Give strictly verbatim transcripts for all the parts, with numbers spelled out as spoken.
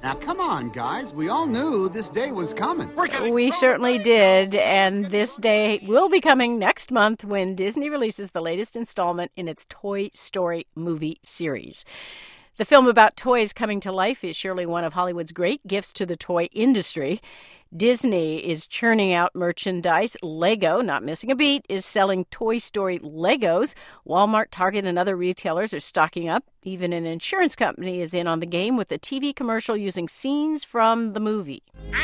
Now, come on, guys. We all knew this day was coming. We certainly did, and this day will be coming next month when Disney releases the latest installment in its Toy Story movie series. The film about toys coming to life is surely one of Hollywood's great gifts to the toy industry. Disney is churning out merchandise. Lego, not missing a beat, is selling Toy Story Legos. Walmart, Target, and other retailers are stocking up. Even an insurance company is in on the game with a T V commercial using scenes from the movie.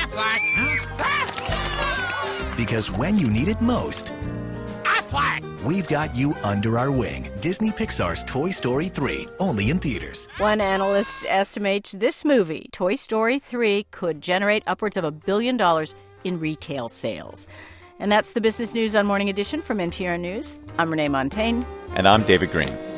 Because when you need it most, we've got you under our wing. Disney Pixar's Toy Story three, only in theaters. One analyst estimates this movie, Toy Story three, could generate upwards of a billion dollars in retail sales. And that's the business news on Morning Edition from N P R News. I'm Renee Montaigne. And I'm David Green.